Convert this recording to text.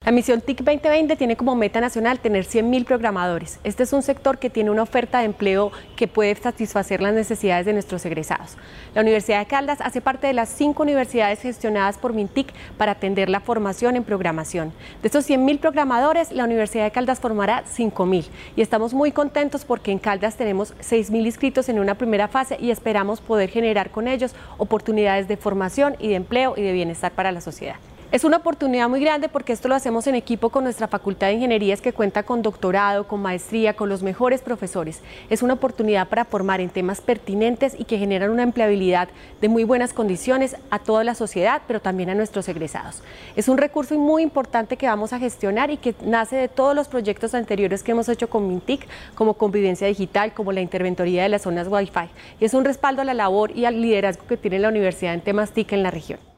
La misión TIC 2020 tiene como meta nacional tener 100.000 programadores. Este es un sector que tiene una oferta de empleo que puede satisfacer las necesidades de nuestros egresados. La Universidad de Caldas hace parte de las 5 universidades gestionadas por MINTIC para atender la formación en programación. De estos 100.000 programadores, la Universidad de Caldas formará 5.000 y estamos muy contentos porque en Caldas tenemos 6.000 inscritos en una primera fase y esperamos poder generar con ellos oportunidades de formación y de empleo y de bienestar para la sociedad. Es una oportunidad muy grande porque esto lo hacemos en equipo con nuestra Facultad de Ingenierías que cuenta con doctorado, con maestría, con los mejores profesores. Es una oportunidad para formar en temas pertinentes y que generan una empleabilidad de muy buenas condiciones a toda la sociedad, pero también a nuestros egresados. Es un recurso muy importante que vamos a gestionar y que nace de todos los proyectos anteriores que hemos hecho con MINTIC, como Convivencia Digital, como la interventoría de las zonas Wi-Fi. Y es un respaldo a la labor y al liderazgo que tiene la universidad en temas TIC en la región.